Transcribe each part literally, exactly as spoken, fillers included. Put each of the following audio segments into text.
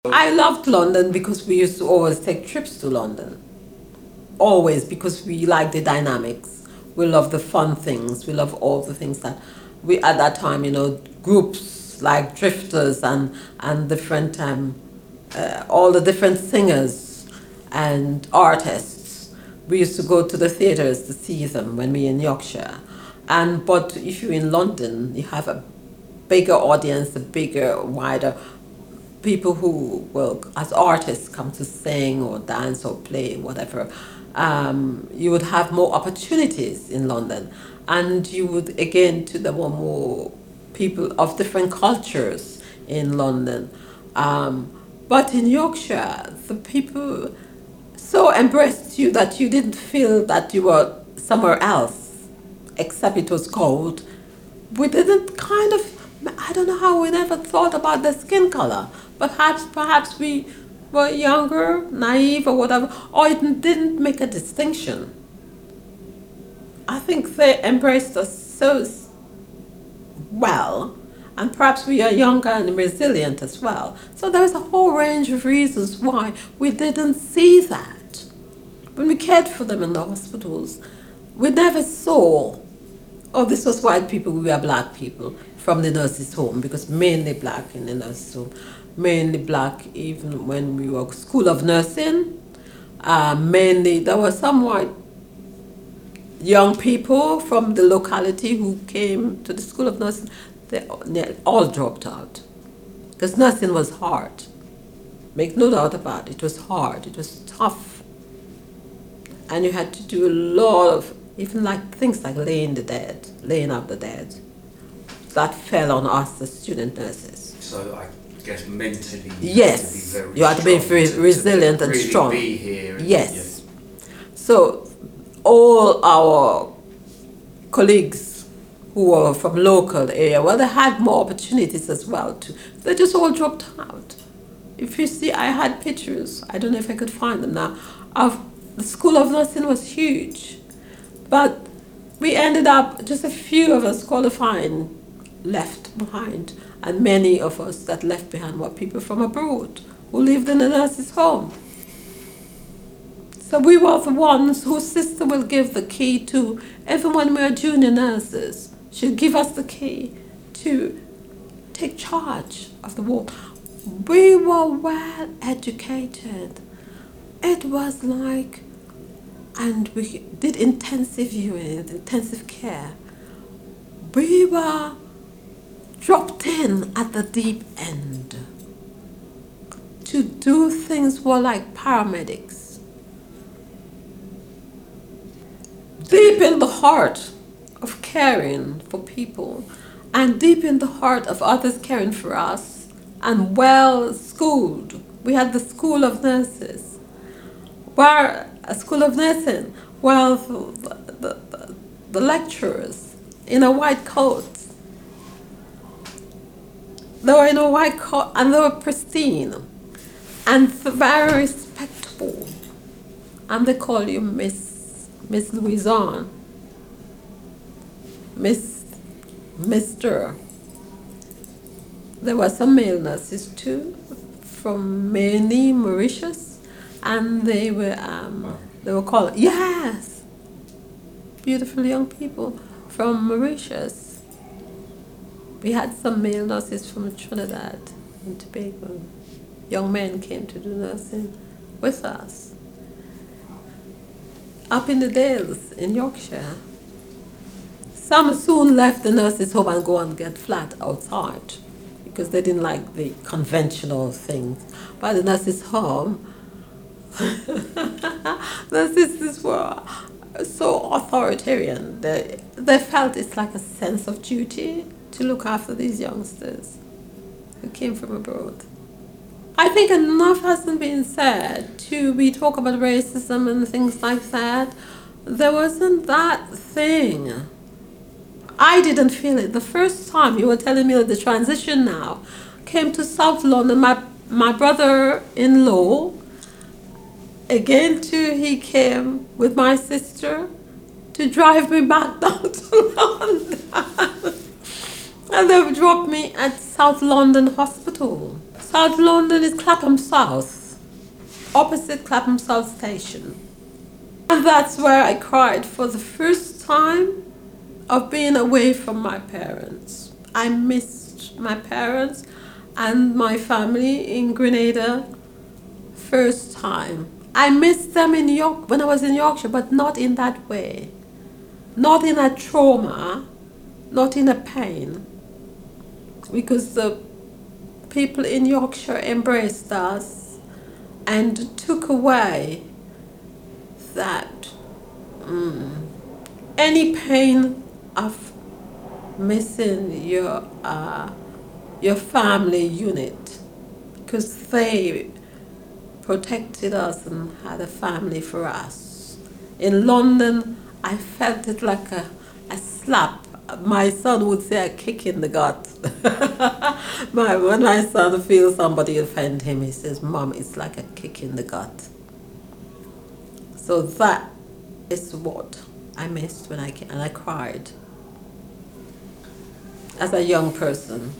I loved London because we used to always take trips to London. Always, because we like the dynamics. We love the fun things. We love all the things that we, at that time, you know, groups like Drifters and, and different, um, uh, all the different singers and artists. We used to go to the theatres to see them when we were in Yorkshire. And, but if you're in London, you have a bigger audience, a bigger, wider people who will, as artists, come to sing or dance or play, whatever. Um, you would have more opportunities in London, and you would again to there were more people of different cultures in London. Um, but in Yorkshire, the people so embraced you that you didn't feel that you were somewhere else, except it was cold. We didn't kind of, I don't know how we never thought about the skin color. Perhaps, perhaps we were younger, naive, or whatever, or it didn't make a distinction. I think they embraced us so well, and perhaps we are younger and resilient as well. So there's a whole range of reasons why we didn't see that. When we cared for them in the hospitals, we never saw, oh, this was white people, we were black people from the nurses' home, because mainly black in the nurses' home, mainly black even when we were School of Nursing. Uh, mainly, there were some white young people from the locality who came to the School of Nursing. They, they all dropped out because nursing was hard. Make no doubt about it, it was hard, it was tough. And you had to do a lot of, even like things like laying the dead, laying out the dead. That fell on us, the student nurses. So I guess mentally, you yes, had to be very you had to be very strong resilient to, to and really strong. Be here and, yes. Yeah. So all our colleagues who were from local area, well, they had more opportunities as well too. They just all dropped out. If you see, I had pictures, I don't know if I could find them now, of the School of Nursing was huge. But we ended up, just a few of us qualifying left behind. And many of us that left behind were people from abroad who lived in a nurse's home. So we were the ones whose sister will give the key to, even when we were junior nurses, she'll give us the key to take charge of the ward. We were well educated. It was like, and we did intensive viewing, intensive care. We were dropped in at the deep end to do things more like paramedics. Deep in the heart of caring for people, and deep in the heart of others caring for us, and well schooled. We had the School of Nurses, where a School of Nursing, well, the, the, the, the lecturers in a white coat, they were in a white coat and they were pristine and very respectable, and they call you Miss Miss Louison, Miss Mister There were some male nurses too, from mainly Mauritius, and they were um, they were called, yes, beautiful young people from Mauritius. We had some male nurses from Trinidad and Tobago. Young men came to do nursing with us. Up in the Dales in Yorkshire. Some soon left the nurses' home and go and get flat outside because they didn't like the conventional things. But the nurses' home, the sisters were so authoritarian. They, they felt it's like a sense of duty to look after these youngsters who came from abroad. I think enough hasn't been said to we talk about racism and things like that. There wasn't that thing. I didn't feel it. The first time you were telling me that the transition now came to South London, my, my brother-in-law, again too, he came with my sister to drive me back down to London. And they dropped me at South London Hospital. South London is Clapham South, opposite Clapham South Station. And that's where I cried for the first time of being away from my parents. I missed my parents and my family in Grenada first time. I missed them in York when I was in Yorkshire, but not in that way. Not in a trauma, not in a pain. Because the people in Yorkshire embraced us and took away that mm, any pain of missing your uh, your family unit, because they protected us and had a family for us. In London, I felt it like a, a slap. My son would say a kick in the gut. my, when my son feels somebody offend him, he says, "Mom, it's like a kick in the gut." So that is what I missed when I came, and I cried as a young person.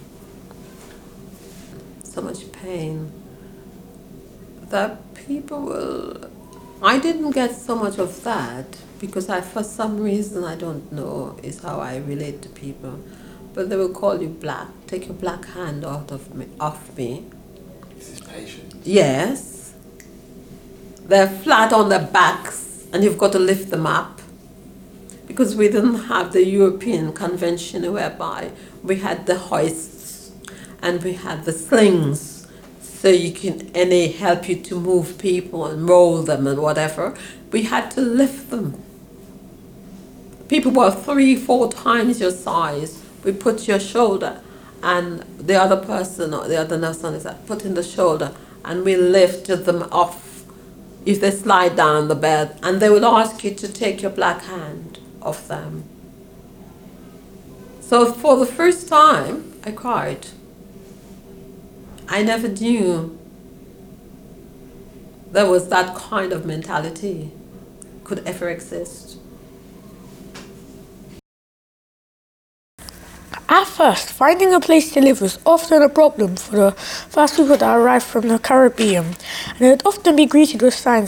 So much pain that people will. I didn't get so much of that because I, for some reason, I don't know, is how I relate to people. But they will call you black. Take your black hand out of me. Off me. This is patient. Yes. They're flat on their backs, and you've got to lift them up. Because we didn't have the European convention whereby we had the hoists and we had the slings. So you can, and they help you to move people and roll them and whatever. We had to lift them. People were three, four times your size. We put your shoulder, and the other person or the other nurse on is put in the shoulder, and we lifted them off if they slide down the bed, and they will ask you to take your black hand off them. So for the first time, I cried. I never knew there was that kind of mentality could ever exist. At first, finding a place to live was often a problem for the first people that arrived from the Caribbean, and it would often be greeted with signs